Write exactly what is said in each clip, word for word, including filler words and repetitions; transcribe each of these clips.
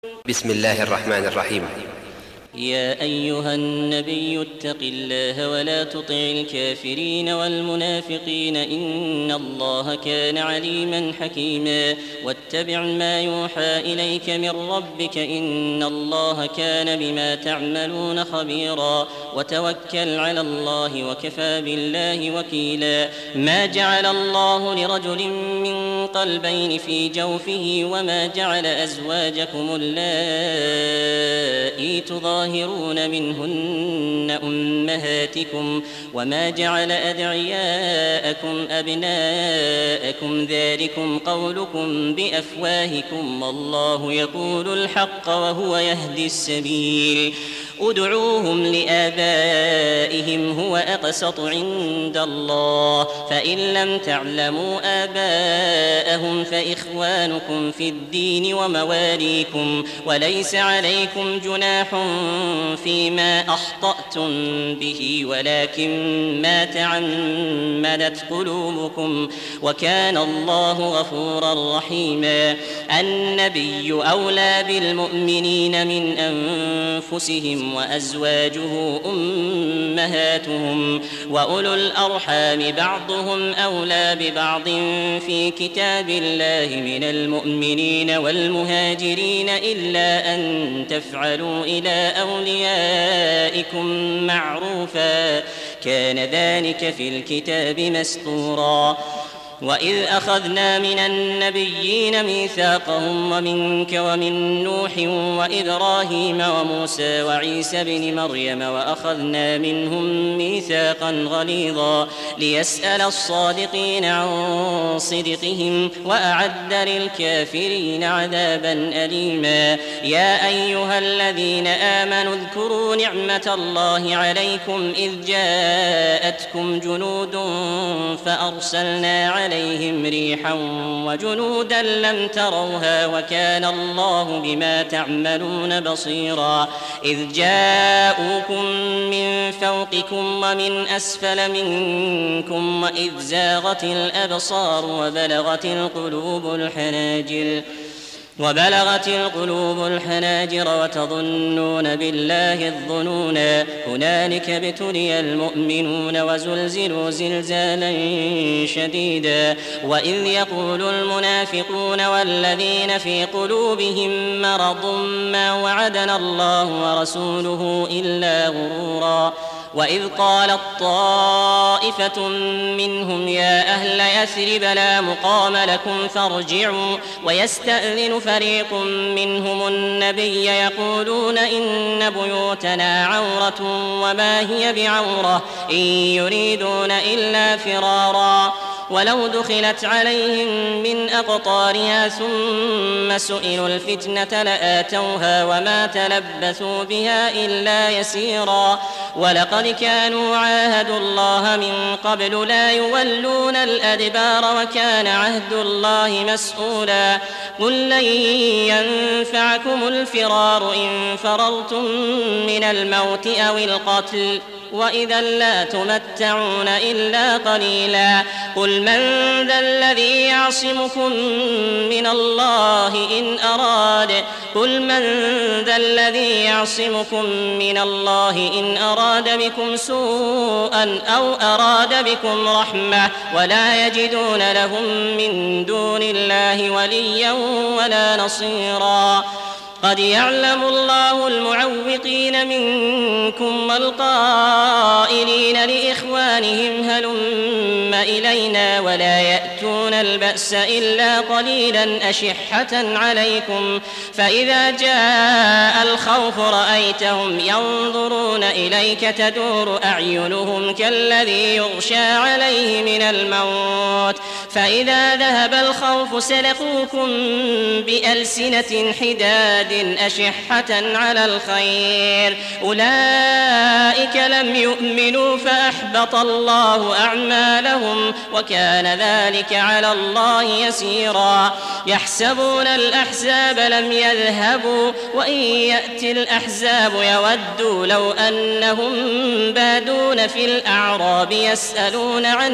بسم الله الرحمن الرحيم. يا أيها النبي اتق الله ولا تطع الكافرين والمنافقين إن الله كان عليما حكيما واتبع ما يوحى إليك من ربك إن الله كان بما تعملون خبيرا وتوكل على الله وكفى بالله وكيلا. ما جعل الله لرجل من قلبين في جوفه وما جعل أزواجكم اللائي تظاهرون تظاهرون منهن أمهاتكم وما جعل أدعياءكم أبناءكم ذلكم قولكم بأفواهكم والله يقول الحق وهو يهدي السبيل. ادعوهم لآبائهم هو أقسط عند الله فإن لم تعلموا آباءهم فإخوانكم في الدين ومواليكم وليس عليكم جناح فيما أخطأتم به ولكن ما تعمدت قلوبكم وكان الله غفورا رحيما. النبي أولى بالمؤمنين من أنفسهم وأزواجه أمهاتهم وأولو الأرحام بعضهم أولى ببعض في كتاب الله من المؤمنين والمهاجرين إلا أن تفعلوا إلى أوليائكم معروفا كان ذلك في الكتاب مسطورا. وإذ أخذنا من النبيين ميثاقهم ومنك ومن نوح وإبراهيم وموسى وعيسى بن مريم وأخذنا منهم ميثاقا غليظا ليسأل الصادقين عن صدقهم وأعد للكافرين عذابا أليما. يا أيها الذين آمنوا اذكروا نعمة الله عليكم إذ جاءتكم جنود فأرسلنا عليهم عليهم ريحا وجنودا لم تروها وكان الله بما تعملون بصيرا. إذ جاءوكم من فوقكم ومن أسفل منكم وإذ زاغت الأبصار وبلغت القلوب الحناجر وبلغت القلوب الحناجر وتظنون بالله الظنونا. هنالك ابتلي المؤمنون وزلزلوا زلزالا شديدا. وإذ يقول المنافقون والذين في قلوبهم مرض ما وعدنا الله ورسوله إلا غرورا. وإذ قالت طائفة منهم يا أهل يثرب لا مقام لكم فارجعوا ويستأذن فريق منهم النبي يقولون إن بيوتنا عورة وما هي بعورة إن يريدون إلا فرارا ولو دخلت عليهم من أقطارها ثم سئلوا الفتنة لآتوها وما تلبثوا بها إلا يسيرا. ولقد كانوا عاهدوا الله من قبل لا يولون الأدبار وكان عهد الله مسؤولا. قل لن ينفعكم الفرار إن فررتم من الموت أو القتل وإذا لا تمتعون إلا قليلا. قل من ذا الذي يعصمكم من الله إن أراد قل من ذا الذي يعصمكم من الله إن أراد بكم سوءا أو أراد بكم رحمة ولا يجدون لهم من دون الله وليا ولا نصيرا. قد يعلم الله المعوقين منكم والقائلين لإخوانهم هلم إلينا ولا يأتون البأس إلا قليلا أشحة عليكم فإذا جاء الخوف رأيتهم ينظرون إليك تدور أعينهم كالذي يغشى عليه من الموت فإذا ذهب الخوف سلقوكم بألسنة حداد أشحة على الخير أولئك لم يؤمنوا فأحبط الله أعمالهم وكان ذلك على الله يسيرا. يحسبون الأحزاب لم يذهبوا وإن يأتي الأحزاب يودوا لو أنهم بادون في الأعراب يسألون عن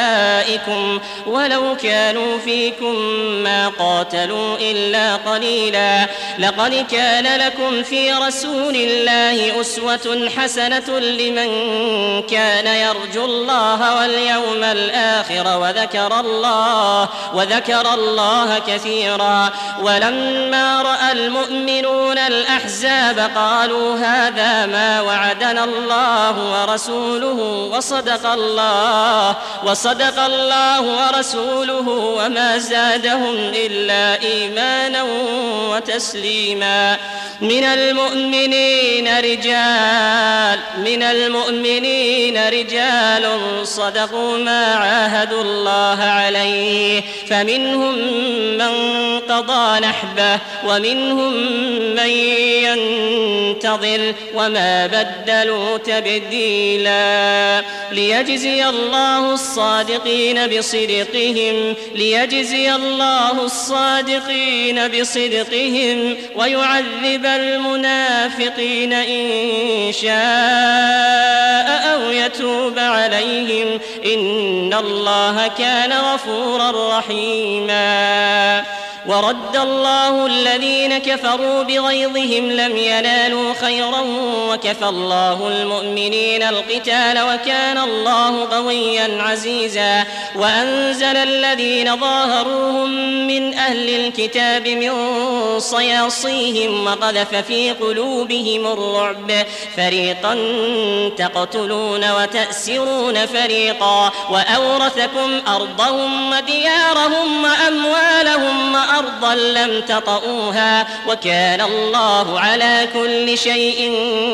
أنبائكم ولو كانوا فيكم ما قاتلوا إلا قليلا سبيلا. لقد كان لكم في رسول الله أسوة حسنة لمن كان يرجو الله واليوم الآخر وذكر الله وذكر الله كثيرا. ولما رأى المؤمنون الأحزاب قالوا هذا ما وعدنا الله ورسوله وصدق الله وصدق الله ورسوله وما زادهم إلا إيمانا وتسليما. من المؤمنين رجال من المؤمنين رجال صدقوا ما عاهدوا الله عليه فمنهم من قضى نحبه ومنهم من ينتظر وما بدلوا تبديلا. ليجزي الله الصادقين بصدقهم ليجزي الله الصادقين بصدقهم ويعذب المنافقين إن شاء أو يتوب عليهم إن الله كان غفورا رحيما. ورد الله الذين كفروا بغيظهم لم ينالوا خيرا وكفى الله المؤمنين القتال وكان الله قويا عزيزا. وأنزل الذين ظاهروهم من أهل الكتاب من صياصيهم وقذف في قلوبهم الرعب فريقا تقتلون وتأسرون فريقا وأورثكم أرضهم وديارهم وأموالهم وأرضا لم تطئوها وكان الله على كل شيء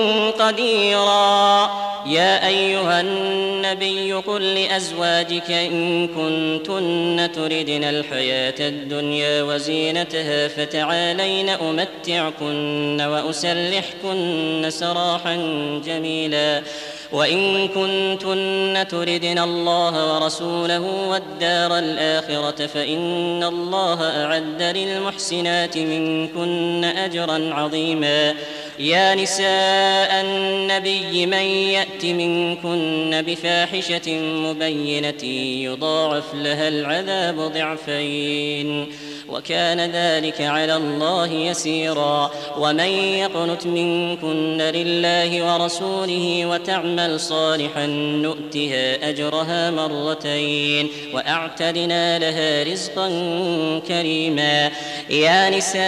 قديرا. يا أيها النبي قل لأزواجك إن كنتن تردن الحياة الدنيا وزينتها فتعالين أمتعكن وأسرحكن سراحا جميلا. وإن كنتن تردن الله ورسوله والدار الآخرة فإن الله أعد للمحسنات منكن أجرا عظيما. يا نساء النبي من يأت منكن بفاحشة مبينة يضاعف لها العذاب ضعفين وكان ذلك على الله يسيرا. ومن يقنت منكن لله ورسوله وتعمل صالحا نؤتها أجرها مرتين وأعتدنا لها رزقا كريما. يا نساء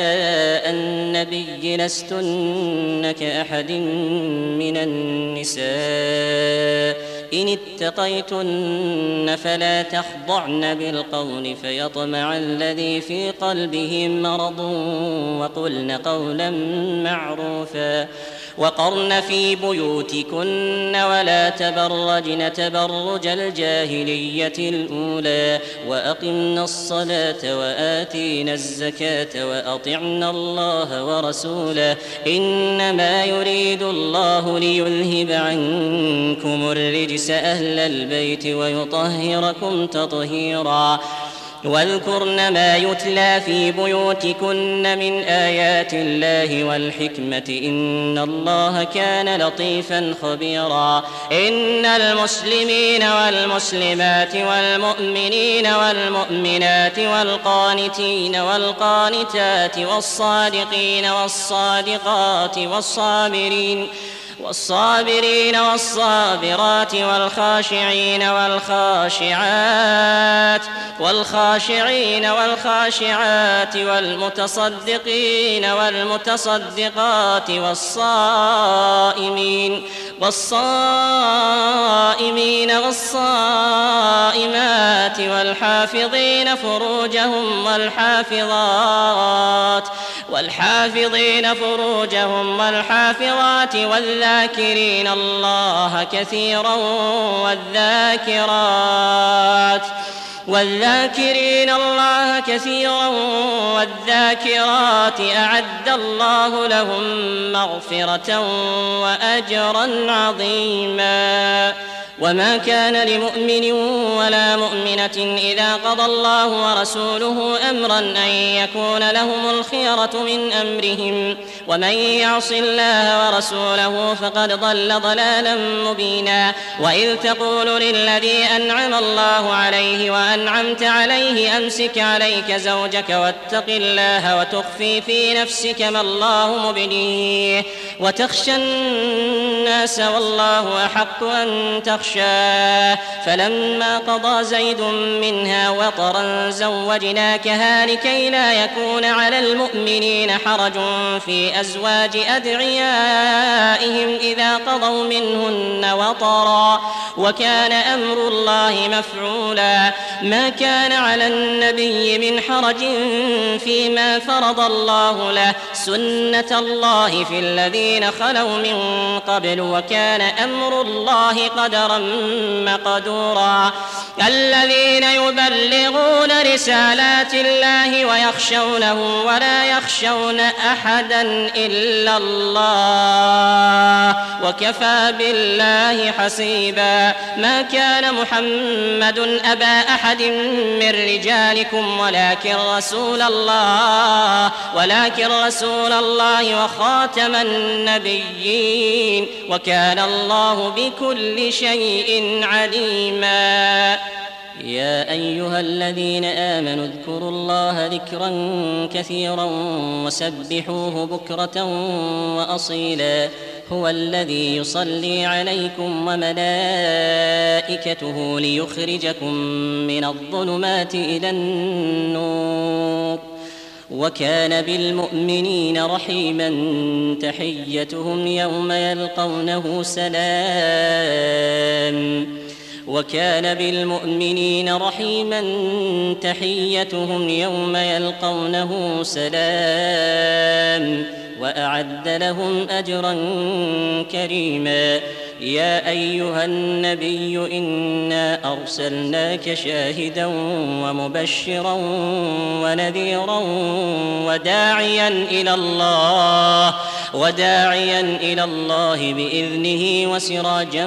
النبي لستن كأحد من النساء إن اتقيتن فلا تخضعن بالقول فيطمع الذي في قلبه مرض وقلن قولا معروفا. وقرن في بيوتكن ولا تبرجن تبرج الجاهلية الأولى وأقمنا الصلاة وآتينا الزكاة وأطعنا الله ورسوله إنما يريد الله ليذهب عنكم الرجس أهل البيت ويطهركم تطهيرا. واذكرن ما يتلى في بيوتكن من آيات الله والحكمة إن الله كان لطيفا خبيرا. إن المسلمين والمسلمات والمؤمنين والمؤمنات والقانتين والقانتات والصادقين والصادقات والصابرين والصابرين والصابرات والخاشعين والخاشعات والخاشعين والخاشعات والمتصدقين والمتصدقات والصائمين والصائمين والصائمات والحافظين فروجهم والحافظات والحافظين فروجهم والحافظات والذاكرين الله كثيرا والذاكرات والذاكرين الله كثيرا والذاكرات أعد الله لهم مغفرة وأجرا عظيما. وما كان لمؤمن ولا مؤمنة إذا قضى الله ورسوله أمرا أن يكون لهم الخيرة من أمرهم ومن يعص الله ورسوله فقد ضل ضلالا مبينا. وإذ تقول للذي أنعم الله عليه وأنعمت عليه أمسك عليك زوجك واتق الله وتخفي في نفسك ما الله مبديه وتخشى الناس والله أحق أن تخشاه فلما قضى زيد منها وطرا زوجناكها لكي لا يكون على المؤمنين حرج في أزواج أدعيائهم إذا قضوا منهن وطرا وكان أمر الله مفعولا. ما كان على النبي من حرج فيما فرض الله له سنة الله في الذين خلوا من قبل وكان أمر الله قدرا مقدورا. الذين يبلغون رسالات الله ويخشونه ولا يخشون أحدا إلا الله وكفى بالله حسيبا. ما كان محمد أبا أحد من رجالكم ولكن رسول الله ولكن رسول الله وخاتم النبيين وكان الله بكل شيء عليما. يا أيها الذين آمنوا اذكروا الله ذكرا كثيرا وسبحوه بكرة وأصيلا. هو الذي يصلي عليكم وملائكته ليخرجكم من الظلمات إلى النور وكان بالمؤمنين رحيما. تحيتهم يوم يلقونه سلام وكان بالمؤمنين رحيما. تحيتهم يوم يلقونه سلام وأعد لهم أجرا كريما. يا أيها النبي إنا أرسلناك شاهدا ومبشرا ونذيرا وداعيا إلى الله وداعيا إلى الله بإذنه وسراجا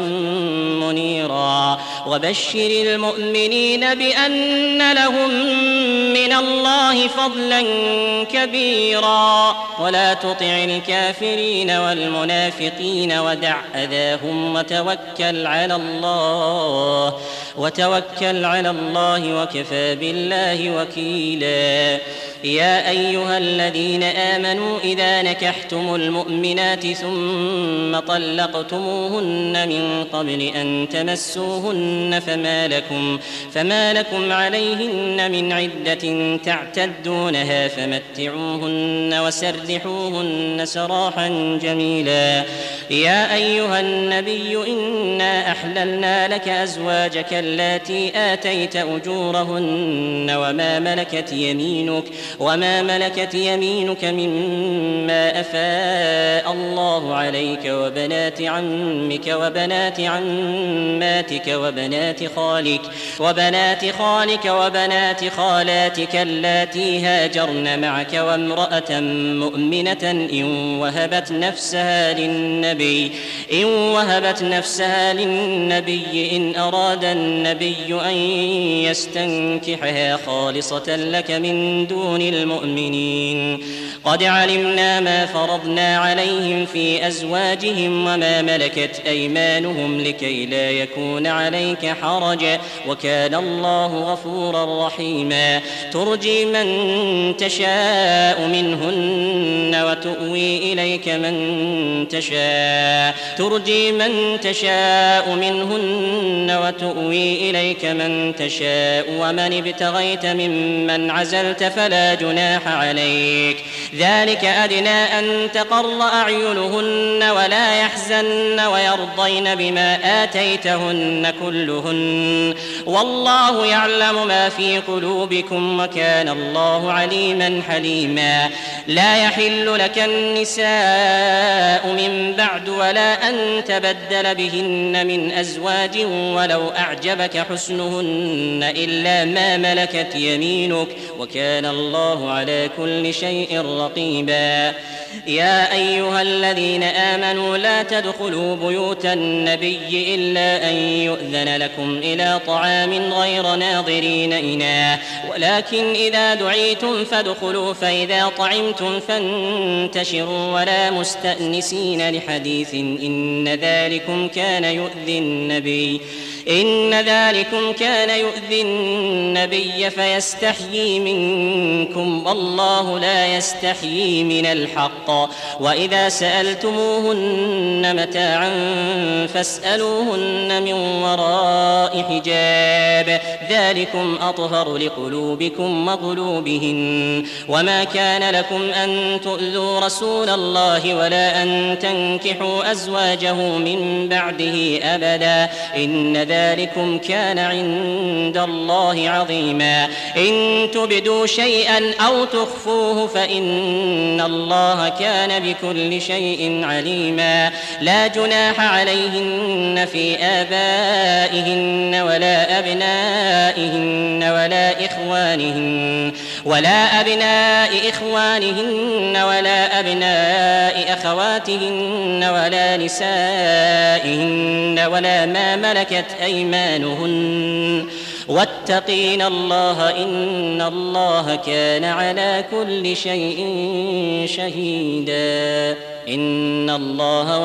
منيرا. وبشر المؤمنين بأن لهم من الله فضلا كبيرا ولا تطع الكافرين والمنافقين ودع أذاهم وتوكل على الله وتوكل على الله وكفى بالله وكيلا. يا أيها الذين آمنوا إذا نكحتم المؤمنات ثم طلقتموهن من قبل أن تمسوهن فما لكم, فما لكم عليهن من عدة تعتدونها فمتعوهن وسرحوهن سراحا جميلا. يا أيها النبي إنا أحللنا لك أزواجك اللاتي آتيت أجورهن وما ملكت يمينك وما ملكت يمينك مما أفاء الله عليك وبنات عمك وبنات عماتك وبنات خالك وبنات خالك وبنات خالاتك اللاتي هاجرن معك وامرأة مؤمنة إن وهبت نفسها للنبي إن وهبت نفسها للنبي إن أراد النبي أن يستنكحها خالصة لك من دون المؤمنين. قد علمنا ما فرضنا عليهم في أزواجهم وما ملكت أيمانهم لكي لا يكون عليك حرج وكان الله غفورا رحيما. ترجي من تشاء منهن وتؤوي إليك من تشاء ترجي من تشاء منهن وتؤوي إليك من تشاء ومن ابتغيت ممن عزلت فلا جناح عليك. ذلك أدنى أن تقر أعينهن ولا يحزن ويرضين بما آتيتهن كلهن والله يعلم ما في قلوبكم وكان الله عليما حليما. لا يحل يحل لك النساء من بعد ولا أن تبدل بهن من أزواج ولو أعجبك حسنهن إلا ما ملكت يمينك وكان الله على كل شيء رقيبا. يا أيها الذين آمنوا لا تدخلوا بيوت النبي إلا أن يؤذن لكم إلى طعام غير ناظرين إناه ولكن إذا دعيتم فادخلوا فإذا طعمتم فانتشروا ولا مستأنسين لحديث إن ذلكم كان يؤذي النبي إن ذلكم كان يؤذي النبي فيستحيي منكم والله لا يستحيي من الحق. وإذا سألتموهن متاعا فاسألوهن من وراء حجاب ذلكم أطهر لقلوبكم وقلوبهن. وما كان لكم أن تؤذوا رسول الله ولا أن تنكحوا أزواجه من بعده أبدا إن ذلكم كان عند الله عظيما. إن تبدوا شيئا أو تخفوه فإن الله كان بكل شيء عليما. لا جناح عليهن في آبائهن ولا أبنائهن ولا إخوانهن ولا أبناء إخوانهن ولا أبناء أخواتهن ولا نسائهن ولا ما ملكت أيمانهن واتقين الله إن الله كان على كل شيء شهيدا. إن الله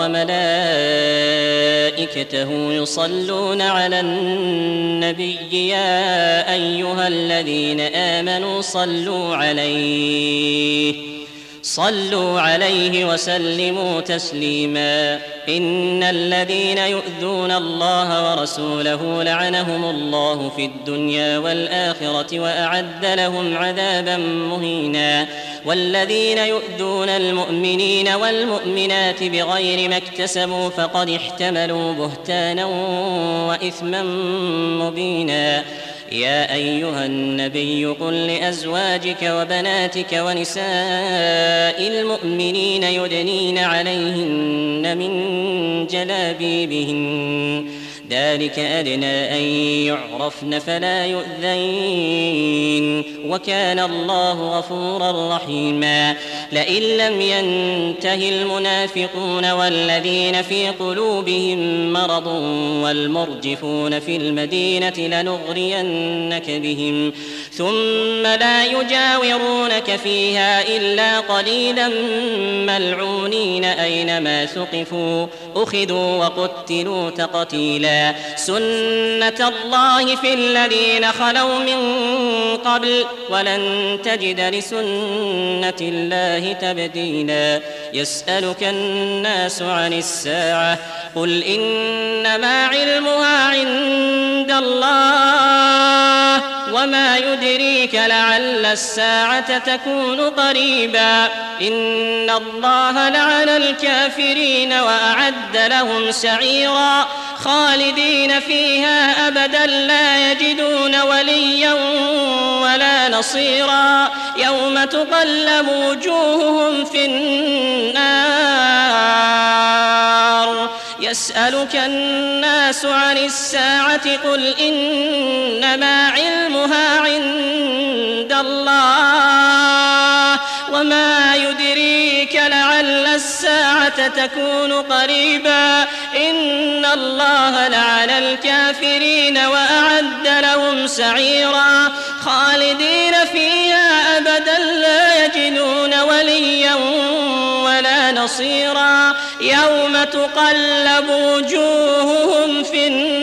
وملائكته يصلون على النبي يا أيها الذين آمنوا صلوا عليه صلوا عليه وسلموا تسليما. إن الذين يؤذون الله ورسوله لعنهم الله في الدنيا والآخرة وأعد لهم عذابا مهينا. والذين يؤذون المؤمنين والمؤمنات بغير ما اكتسبوا فقد احتملوا بهتانا وإثما مبينا. يا أيها النبي قل لأزواجك وبناتك ونساء المؤمنين يدنين عليهن من جلابيبهن ذلك أدنى أن يعرفن فلا يؤذين وكان الله غفورا رحيما. لئن لم ينته المنافقون والذين في قلوبهم مرض والمرجفون في المدينة لنغرينك بهم ثم لا يجاورونك فيها إلا قليلا ملعونين أينما ثقفوا أخذوا وقتلوا تقتيلا. سنة الله في الذين خلوا من قبل ولن تجد لسنة الله تبديلا. يسألك الناس عن الساعة قل إنما علمها عند الله وما يدريك لعل الساعة تكون قريبا. إن الله لعن الكافرين وأعد لهم سعيرا خالدين فيها أبدا لا يجدون وليا ولا نصيرا. يوم تقلب وجوههم في النار يسألك الناس عن الساعة قل إنما علمها عند الله وما يدريك لعل الساعة تكون قريبا. إن الله لعن الكافرين وأعد لهم سعيرا خالدين فيها أبدا لا يجدون وليا ولا نصيرا. يوم تقلب وجوههم في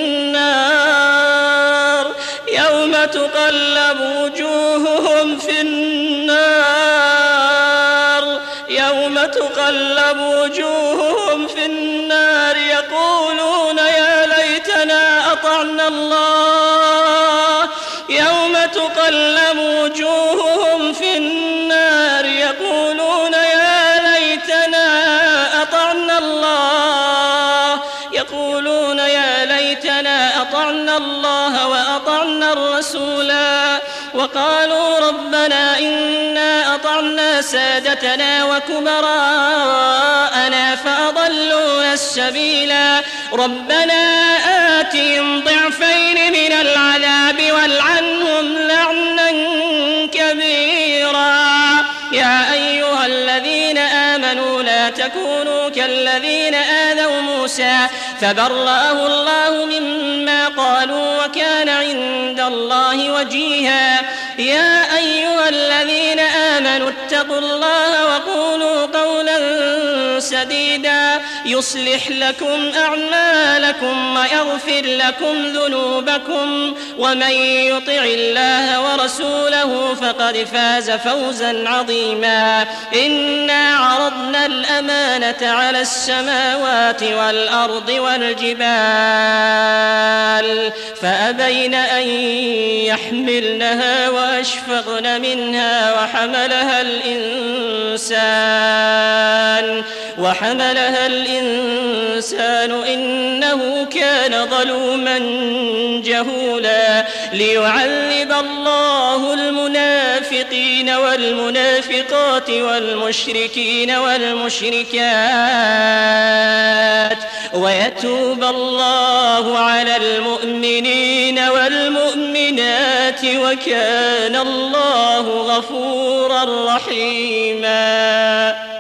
النار يوم تقلب وجوههم في النار يوم تقلب وجوههم في النار يقولون يا ليتنا أطعنا الله يوم تقلب وجوههم في النار يقولون يا ليتنا أطعنا الله يقولون يا ليتنا أطعنا الله وأطعنا الرسولا وقالوا ربنا إنا أطعنا سادتنا وكبراءنا فأضلونا السبيلا ربنا آتهم ضعفين من العذاب والعنهم لعنا كبيرا يا أيها الذين آمنوا لا تكونوا كالذين آذوا موسى فبرأه الله مما قالوا وكان عند الله وجيها يا أيها الذين آمنوا اتقوا الله وقولوا قولا سديدا يصلح لكم أعمالكم ويغفر لكم ذنوبكم ومن يطع الله ورسوله فقد فاز فوزا عظيما إنا عرضنا الأمانة على السماوات والأرض والجبال فأبين أن يحملنها وأشفقن منها وحملها الإنسان وحملها الإنسان إنه كان ظلوما جهولا ليعذب الله المنافقين والمنافقات والمشركين والمشركات ويتوب الله على المؤمنين والمؤمنات وكان الله غفورا رحيما.